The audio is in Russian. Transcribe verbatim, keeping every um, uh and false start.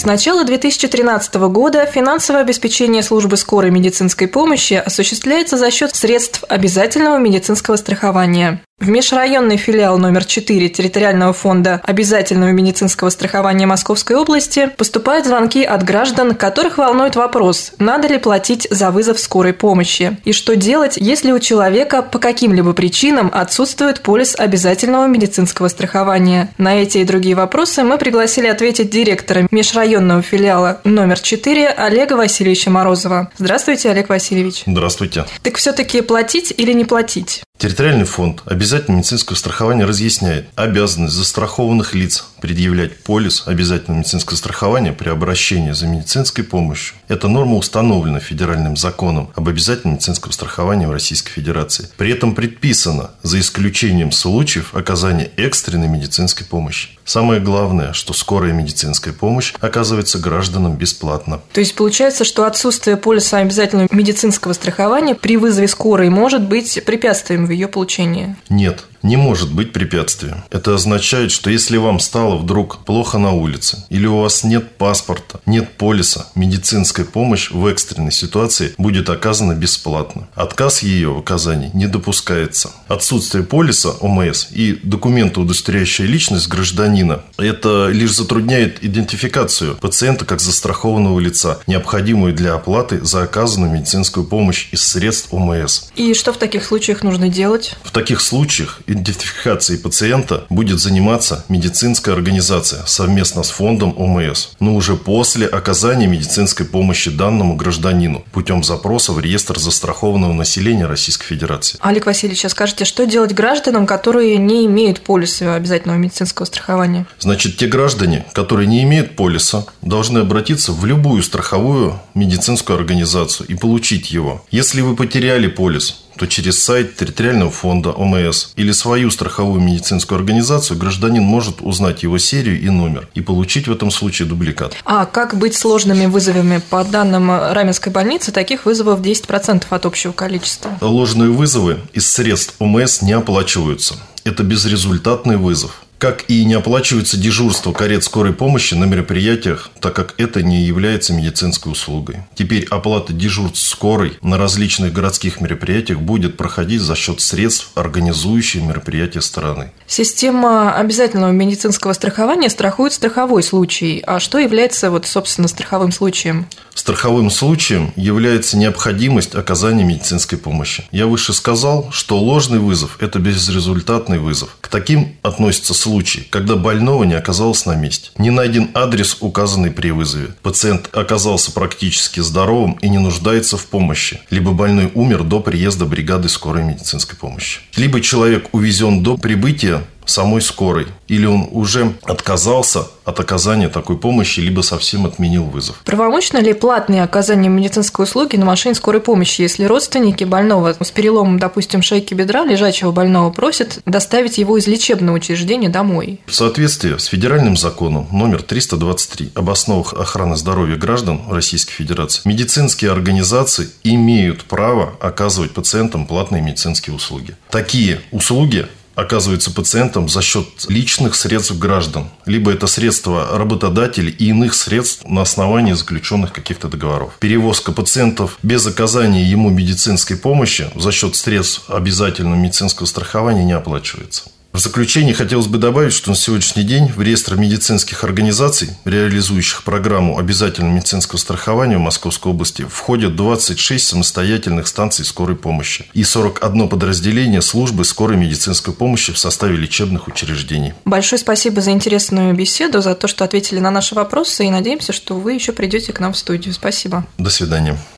С начала две тысячи тринадцатого года финансовое обеспечение службы скорой медицинской помощи осуществляется за счет средств обязательного медицинского страхования. В межрайонный филиал номер четыре территориального фонда обязательного медицинского страхования Московской области поступают звонки от граждан, которых волнует вопрос, надо ли платить за вызов скорой помощи, и что делать, если у человека по каким-либо причинам отсутствует полис обязательного медицинского страхования. На эти и другие вопросы мы пригласили ответить директора межрайонного филиала номер четыре Олега Васильевича Морозова. Здравствуйте, Олег Васильевич. Здравствуйте. Так все-таки платить или не платить? Территориальный фонд обязательного медицинского страхования разъясняет обязанность застрахованных лиц предъявлять полис обязательного медицинского страхования при обращении за медицинской помощью. Эта норма установлена федеральным законом об обязательном медицинском страховании в Российской Федерации. При этом предписано, за исключением случаев оказания экстренной медицинской помощи. Самое главное, что скорая медицинская помощь оказывается гражданам бесплатно. То есть получается, что отсутствие полиса обязательного медицинского страхования при вызове скорой может быть препятствием в ее получении? Нет. Не может быть препятствием. Это означает, что если вам стало вдруг плохо на улице, или у вас нет паспорта, нет полиса, медицинская помощь в экстренной ситуации будет оказана бесплатно. Отказ ее в оказании не допускается. Отсутствие полиса ОМС и документа, удостоверяющего личность гражданина, это лишь затрудняет идентификацию пациента как застрахованного лица, необходимую для оплаты за оказанную медицинскую помощь из средств ОМС. И что в таких случаях нужно делать? В таких случаях идентификацией пациента будет заниматься медицинская организация совместно с фондом ОМС, но уже после оказания медицинской помощи данному гражданину путем запроса в реестр застрахованного населения Российской Федерации. Олег Васильевич, а скажите, что делать гражданам, которые не имеют полиса обязательного медицинского страхования? Значит, те граждане, которые не имеют полиса, должны обратиться в любую страховую медицинскую организацию и получить его. Если вы потеряли полис, то через сайт территориального фонда ОМС или свою страховую медицинскую организацию гражданин может узнать его серию и номер и получить в этом случае дубликат. А как быть с сложными вызовами? По данным Раменской больницы, таких вызовов десять процентов от общего количества. Ложные вызовы из средств ОМС не оплачиваются. Это безрезультатный вызов. Как и не оплачивается дежурство карет скорой помощи на мероприятиях, так как это не является медицинской услугой. Теперь оплата дежурств скорой на различных городских мероприятиях будет проходить за счет средств, организующих мероприятия стороны. Система обязательного медицинского страхования страхует страховой случай. А что является, вот, собственно, страховым случаем? Страховым случаем является необходимость оказания медицинской помощи. Я выше сказал, что ложный вызов – это безрезультатный вызов. К таким относятся случаи, когда больного не оказалось на месте. Не найден адрес, указанный при вызове. Пациент оказался практически здоровым и не нуждается в помощи. Либо больной умер до приезда бригады скорой медицинской помощи. Либо человек увезен до прибытия самой скорой, или он уже отказался от оказания такой помощи, либо совсем отменил вызов. Правомочно ли платное оказание медицинской услуги на машине скорой помощи, если родственники больного с переломом, допустим, шейки бедра, лежачего больного, просят доставить его из лечебного учреждения домой? В соответствии с федеральным законом номер триста двадцать три об основах охраны здоровья граждан Российской Федерации, медицинские организации имеют право оказывать пациентам платные медицинские услуги. Такие услуги оказывается пациентам за счет личных средств граждан, либо это средства работодателей и иных средств на основании заключенных каких-то договоров. Перевозка пациентов без оказания ему медицинской помощи за счет средств обязательного медицинского страхования не оплачивается. В заключение хотелось бы добавить, что на сегодняшний день в реестр медицинских организаций, реализующих программу обязательного медицинского страхования в Московской области, входят двадцать шесть самостоятельных станций скорой помощи и сорок одно подразделение службы скорой медицинской помощи в составе лечебных учреждений. Большое спасибо за интересную беседу, за то, что ответили на наши вопросы, и надеемся, что вы еще придете к нам в студию. Спасибо. До свидания.